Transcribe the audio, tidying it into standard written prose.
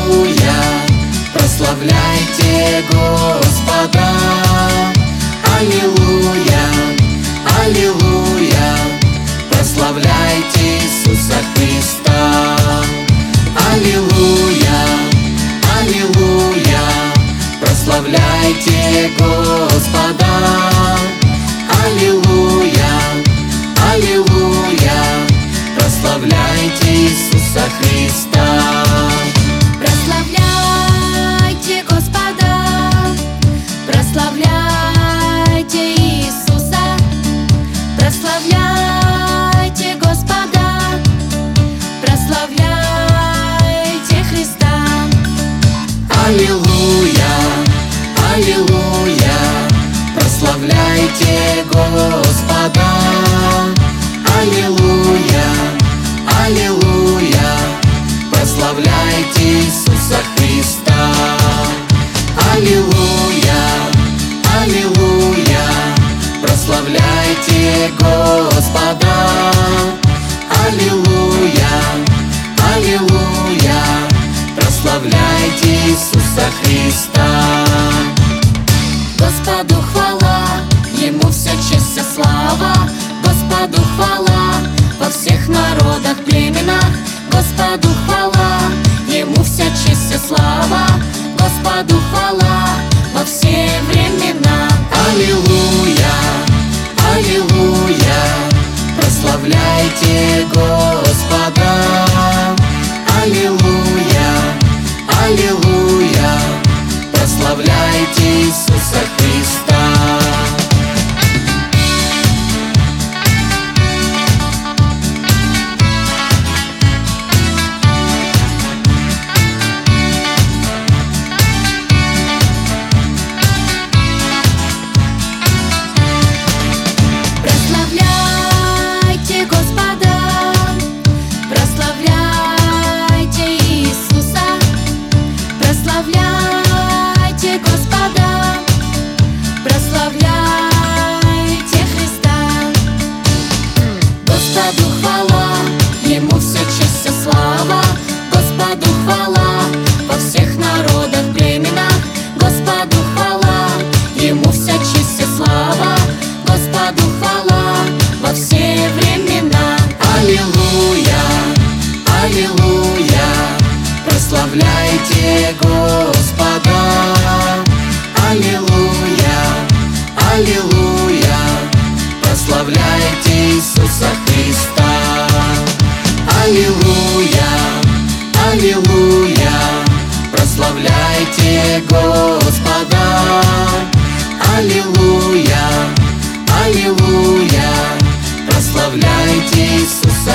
Аллилуйя, прославляйте Господа. Аллилуйя, аллилуйя, прославляйте Иисуса Христа. Аллилуйя, аллилуйя, прославляйте Господа. Аллилуйя, аллилуйя, прославляйте Иисуса Христа. Прославляйте Господа, прославляйте Иисуса, прославляйте Господа, прославляйте Христа. Аллилуйя, аллилуйя, прославляйте Господа. Аллилуйя, аллилуйя, прославляйте Иисуса Христа. Аллилуйя, аллилуйя, прославляйте Господа. Аллилуйя, аллилуйя, прославляйте Иисуса Христа. Господу хвала, Ему вся честь, вся слава. Господу хвала во всех народах, племенах. Господу хвала, Ему вся честь, вся слава. Господу хвала во все времена. Аллилуйя, аллилуйя, прославляйте Господа. Аллилуйя, аллилуйя, прославляйте Иисуса Христа. Прославляйте Господа, прославляйте Иисуса, прославляйте Господа, прославляйте Христа. Господу хвала, Ему вся честь, вся слава. Господу хвала во всех народах, племенах. Господу хвала, Ему вся честь, вся слава. Господу хвала во все времена. Аллилуйя, аллилуйя, прославляйте Господа. Аллилуйя, аллилуйя, прославляйте Иисуса Христа. Аллилуйя, аллилуйя, прославляйте Господа. Аллилуйя, аллилуйя, прославляйте Иисуса